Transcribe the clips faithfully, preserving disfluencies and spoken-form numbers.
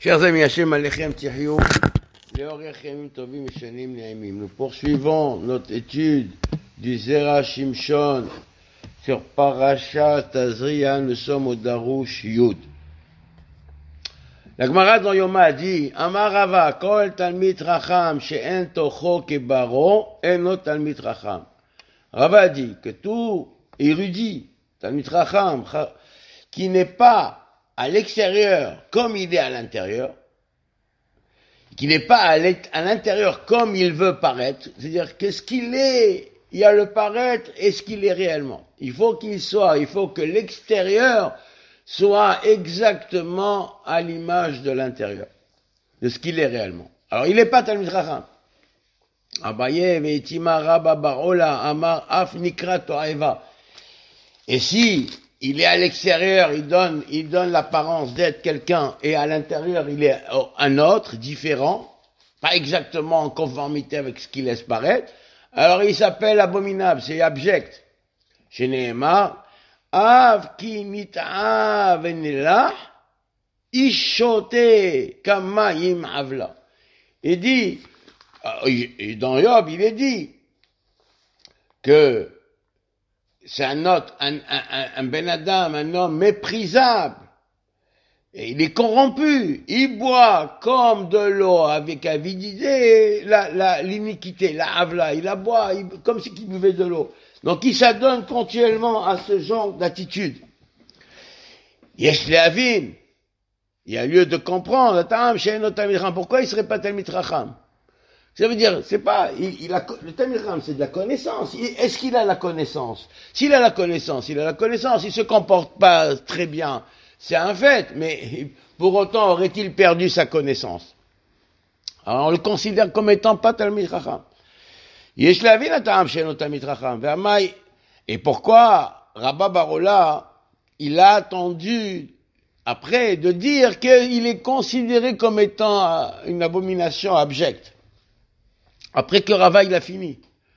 Chers amis, Hachem Alechem Tihyou, Leorechem Tovim Mishanim Ne'emim. Nous poursuivons notre étude du Zera Shimshon sur Parashat Tazria. Nous sommes au Darush Yud. La Gemara dans Yoma a dit, Amar Rava, Kol Talmid Racham she'en tocho kebaro, eno Talmid Racham. Rava a dit que tout érudit, Talmid Racham, qui n'est pas à l'extérieur comme il est à l'intérieur, qui n'est pas à l'intérieur comme il veut paraître, c'est-à-dire que ce qu'il est, il y a le paraître et ce qu'il est réellement. Il faut qu'il soit, il faut que l'extérieur soit exactement à l'image de l'intérieur, de ce qu'il est réellement. Alors il n'est pas Talmid Chacham. Abaye ve'itima Rabba bar Ola amar af nikra to'eva. Et si il est à l'extérieur, il donne, il donne l'apparence d'être quelqu'un, et à l'intérieur, il est un autre, différent, pas exactement en conformité avec ce qu'il laisse paraître, alors il s'appelle abominable, c'est abject. Chez Nehemar, Av ki mit'av enelah, ishote kamayim avla. Il dit, dans Yob, il est dit, que c'est un autre, un, un, un Ben Adam, un homme méprisable. Et il est corrompu. Il boit comme de l'eau avec avidité, la, la, l'iniquité, la avla. Il la boit il, comme si il buvait de l'eau. Donc il s'adonne continuellement à ce genre d'attitude. Yesh le'avin. Il y a lieu de comprendre. Pourquoi il serait pas Talmid Chacham? Ça veut dire, c'est pas, il, il a, le Talmid Chacham, c'est de la connaissance. Est-ce qu'il a la connaissance? S'il a la connaissance, il a la connaissance, il se comporte pas très bien. C'est un fait, mais pour autant aurait-il perdu sa connaissance? Alors on le considère comme étant pas Talmid Chacham. Yesh le'avin ha'ta'am she'eno Talmid Chacham. Et pourquoi Rabba bar Ola, il a attendu après de dire qu'il est considéré comme étant une abomination abjecte? Après que Rava il a fini.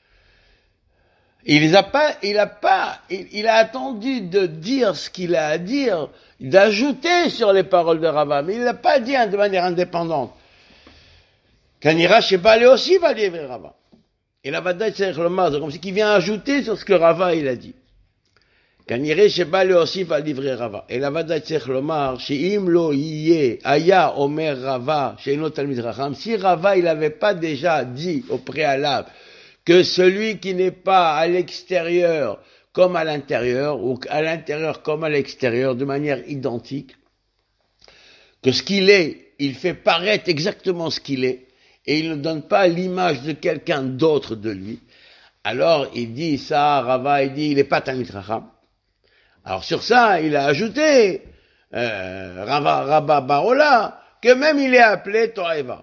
Il a pas, il a pas, il, il a attendu de dire ce qu'il a à dire, d'ajouter sur les paroles de Rava, mais il l'a pas dit de manière indépendante. Kanira Shebale aussi va dire Rava. Et la Vadaï c'est comme si qu'il vient ajouter sur ce que Rava il a dit. Kanira Shebale aussi va livrer Rava. Et la Vadaï c'est Lomar, Sheim lo yie, Aya Omer Rava, Sheino Talmid Chacham. Si Rava il avait pas déjà dit au préalable que celui qui n'est pas à l'extérieur comme à l'intérieur, ou à l'intérieur comme à l'extérieur, de manière identique, que ce qu'il est, il fait paraître exactement ce qu'il est, et il ne donne pas l'image de quelqu'un d'autre de lui, alors il dit ça, Rava il dit, il n'est pas Talmid Chacham. Alors sur ça, il a ajouté, euh, Rava, Rabba bar Ola, que même il est appelé To'eva.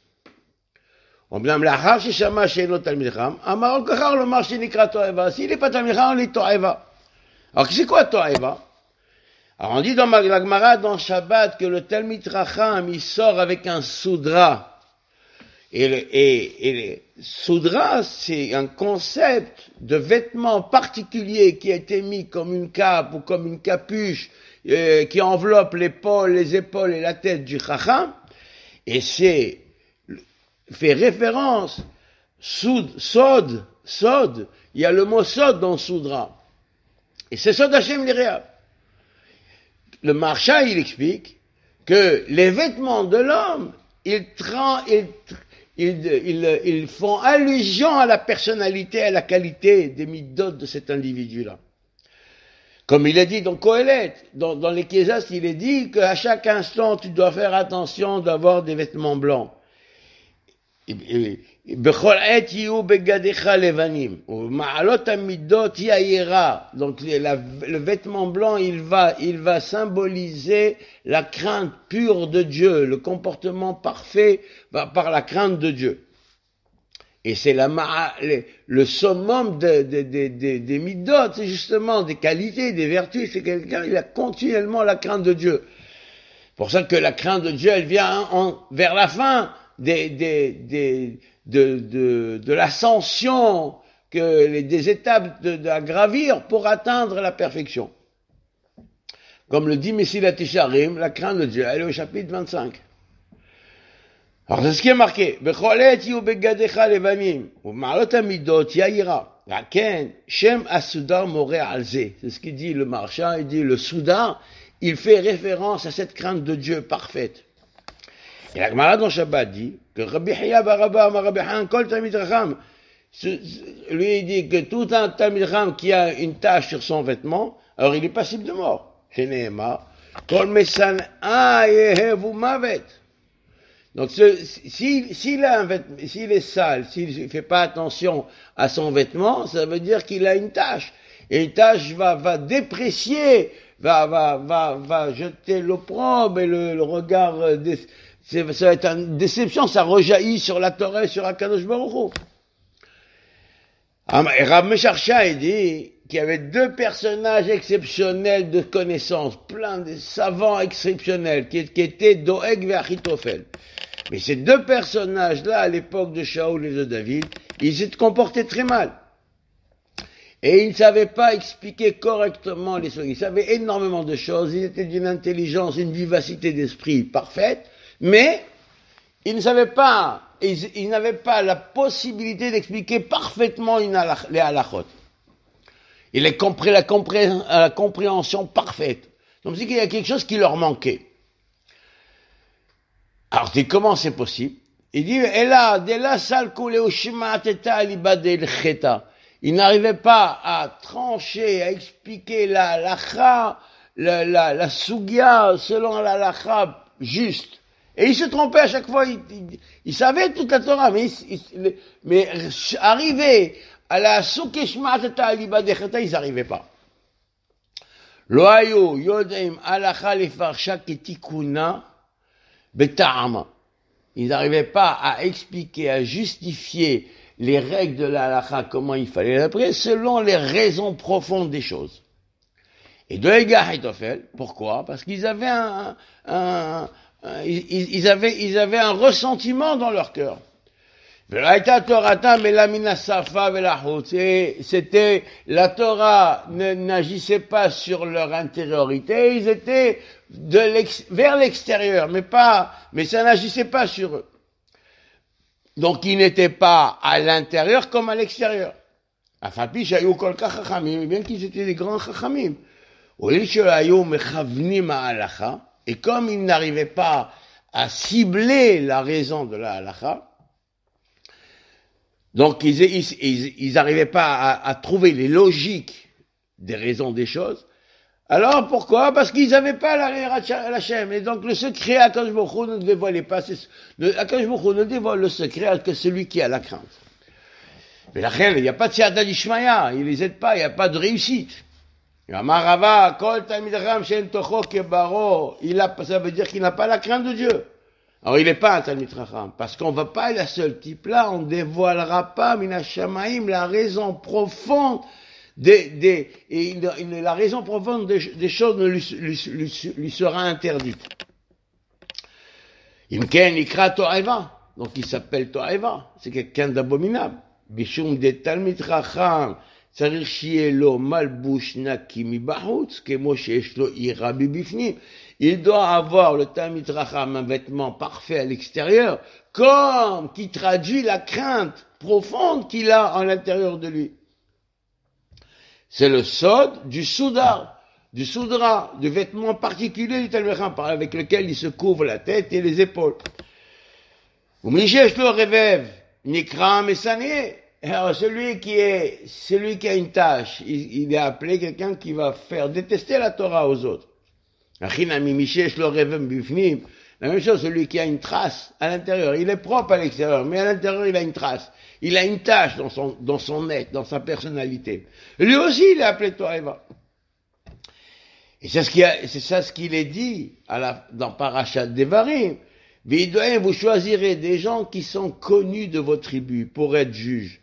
אומנם לאחר ששמע שאינו תלמיד חכם, אמר עוד ככה לומר שנקרא תועבה, s'il n'est pas תלמיד חכם, on dit תועבה. Alors c'est quoi תועבה? Alors on dit dans la Gemara, dans Shabbat, que le Talmid Chacham, il sort avec un soudra. Et le, et, et le soudra, c'est un concept de vêtement particulier qui a été mis comme une cape ou comme une capuche, euh, qui enveloppe l'épaule, les épaules et la tête du Chacham. Et c'est fait référence, soud, sod, sod, il y a le mot sod dans soudra. Et c'est sod Hashem l'Iréa. Le Marsha, il explique que les vêtements de l'homme, ils, tra- ils, ils, ils, ils font allusion à la personnalité, à la qualité des midot de cet individu-là. Comme il est dit dans Kohelet, dans, dans les Kézas, il est dit qu'à chaque instant, tu dois faire attention d'avoir des vêtements blancs. בכל עת יהיו בגדיך לבנים, ומעלות המידות יאירה. Donc la, le vêtement blanc, il va, il va symboliser la crainte pure de Dieu, le comportement parfait par la crainte de Dieu. Et c'est la, le, le summum de, de, de, de, des midot, c'est justement des qualités, des vertus. C'est quelqu'un, il a continuellement la crainte de Dieu. C'est pour ça que la crainte de Dieu, elle vient en, vers la fin Des, des, des, de, de, de l'ascension, que les, des étapes de, de à gravir pour atteindre la perfection. Comme le dit Messilat Yesharim, la crainte de Dieu, elle est au chapitre vingt-cinq. Alors c'est ce qui est marqué. Bechol et yu begadecha levanim, u'ma'alot hamidot ya'ira. Laken, Shem Asudar moré alze. C'est ce qu'il dit le marchand, il dit le Soudar, il fait référence à cette crainte de Dieu parfaite. Et la Gemara dans Shabbat dit que Rabbi Hiya Baraba Amar Rabbi Han Kol Talmid Racham, lui il dit que tout un Talmid Racham qui a une tache sur son vêtement, alors il est passible de mort. Chez Nehema, Kol Mesan Ayehevu Mavet. Donc, s'il, s'il a un vêtement, s'il est sale, s'il ne fait pas attention à son vêtement, ça veut dire qu'il a une tache. Et une tache va, va déprécier, va, va, va, va jeter l'opprobre et le, le regard, des, ça va être une déception, ça rejaillit sur la Torah et sur Akadosh Baruch Hu. Et Rav Mesharsha, il dit qu'il y avait deux personnages exceptionnels de connaissances, plein de savants exceptionnels, qui, qui étaient Doeg et Achitophel. Mais ces deux personnages-là, à l'époque de Shaoul et de David, ils s'étaient comportés très mal. Et ils ne savaient pas expliquer correctement les choses. Ils savaient énormément de choses, ils étaient d'une intelligence, une vivacité d'esprit parfaite, mais ils ne savaient pas, ils, ils n'avaient pas la possibilité d'expliquer parfaitement une halach, les halachot. Ils avaient compris la, compré, la compréhension parfaite. Donc c'est qu'il y a quelque chose qui leur manquait. Alors, dis comment c'est possible? Il dit, et là, dès là, il n'arrivait pas à trancher, à expliquer la lacha, la, la, la sugia selon la lacha juste. Et il se trompait à chaque fois, il, il, il savait toute la Torah, mais, il, il, mais arriver à la sukeshma teta libadecheta, ils n'arrivaient pas. Lo ayu yodim alacha lefarsha ketikuna beta'ama. Ils n'arrivaient pas à expliquer, à justifier les règles de la halakha, comment il fallait l'apprendre, selon les raisons profondes des choses. Et de Ega Haïtofel, pourquoi? Parce qu'ils avaient un, un, un ils, ils avaient, ils avaient un ressentiment dans leur cœur. Et c'était, la Torah n'agissait pas sur leur intériorité, ils étaient de l'ex, vers l'extérieur, mais pas, mais ça n'agissait pas sur eux. Donc ils n'étaient pas à l'intérieur comme à l'extérieur. Bien qu'ils étaient des grands chachamim. Et comme ils n'arrivaient pas à cibler la raison de la halakha, donc ils, ils, ils, ils arrivaient pas à, à trouver les logiques des raisons des choses. Alors pourquoi? Parce qu'ils n'avaient pas la Hachem. Et donc le secret à Akadosh Baruch Hu ne dévoilait pas. Akadosh Baruch Hu ne dévoile le secret que celui qui a la crainte. Mais la reine, il n'y a pas de siyata d'Ishmaya, il les aide pas, il n'y a pas de réussite. Amarava, kol talmid chacham she'en tocho kebaro, il a, ça veut dire qu'il n'a pas la crainte de Dieu. Alors il n'est pas un talmid chacham, parce qu'on ne va pas être à ce type-là, on ne dévoilera pas mina shamaim la raison profonde des, des, et la raison profonde des, des choses ne lui, lui, lui, lui sera interdite. Imken ikra to'eva, donc il s'appelle to'eva, c'est quelqu'un d'abominable. Bishum de talmid chacham, צריך שיהיה לו מלבוש נקי מבחוץ, כמו שיש לו עירה מבפנים. Il doit avoir le talmid chacham un vêtement parfait à l'extérieur, comme qui traduit la crainte profonde qu'il a à l'intérieur de lui. C'est le sod du soudar, du soudra, du vêtement particulier du talmid chacham, avec lequel il se couvre la tête et les épaules. ומי שיש לו רבב, נקרא מסניא. Alors, celui qui est, celui qui a une tâche, il, il est appelé quelqu'un qui va faire détester la Torah aux autres. La même chose, celui qui a une trace à l'intérieur, il est propre à l'extérieur, mais à l'intérieur, il a une trace. Il a une tâche dans son, dans son être, dans sa personnalité. Lui aussi, il est appelé To'eva. Et c'est ce qui a, c'est ça ce qu'il est dit à la, dans Parashat Devarim. Vous choisirez des gens qui sont connus de vos tribus pour être juges.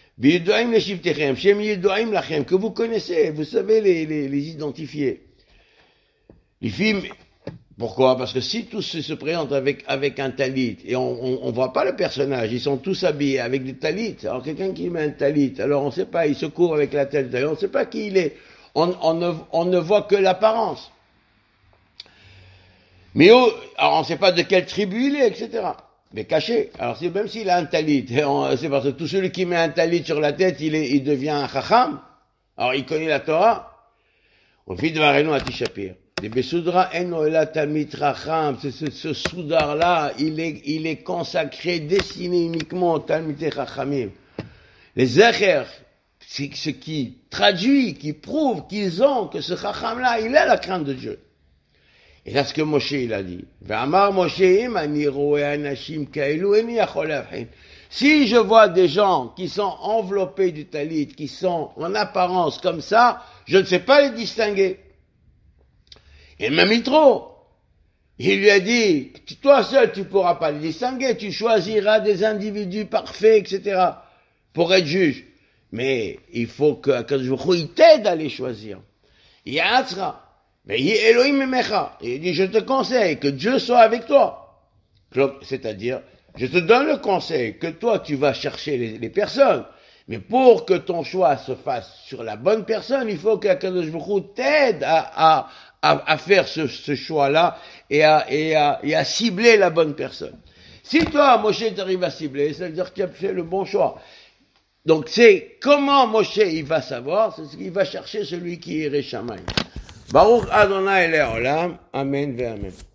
Que vous connaissez, vous savez les, les, les identifier. Les filles, pourquoi? Parce que si tous se présentent avec, avec un talit, et on, on, on voit pas le personnage, ils sont tous habillés avec des talits. Alors quelqu'un qui met un talit, alors on sait pas, il se court avec la tête, on sait pas qui il est. On, on, ne, on ne voit que l'apparence. Mais oh, alors on sait pas de quelle tribu il est, et cetera. mais caché. Alors c'est même s'il a un talit, c'est parce que tout celui qui met un talit sur la tête, il, est, il devient un chacham. Alors il connaît la Torah. Au fil de Varenu à Tishapir. Les Besudra Enoela Talmid Racham, ce, ce, ce soudar-là, il est, il est consacré, destiné uniquement au Talmid Rachamim. Les Zecher, c'est ce qui traduit, qui prouve qu'ils ont, que ce Chacham-là, il a la crainte de Dieu. Et c'est ce que Moshe, il a dit. Si je vois des gens qui sont enveloppés du talit, qui sont en apparence comme ça, je ne sais pas les distinguer. Et même Yitro, il lui a dit, toi seul tu pourras pas les distinguer, tu choisiras des individus parfaits, et cetera, pour être juge. Mais il faut que il t'aide à les choisir. Yatzra. Mais Elohim Mecha, il dit, je te conseille que Dieu soit avec toi. C'est-à-dire, je te donne le conseil que toi, tu vas chercher les, les personnes. Mais pour que ton choix se fasse sur la bonne personne, il faut qu'Akadosh Baruch Hu t'aide à, à, à, à faire ce, ce choix-là et à, et, à, et à cibler la bonne personne. Si toi, Moshe, tu arrives à cibler, ça veut dire que tu as fait le bon choix. Donc c'est comment Moshe, il va savoir, c'est ce qu'il va chercher celui qui est Réchamayim. Baruch Adonai Le'olam, Amen ve'Amen.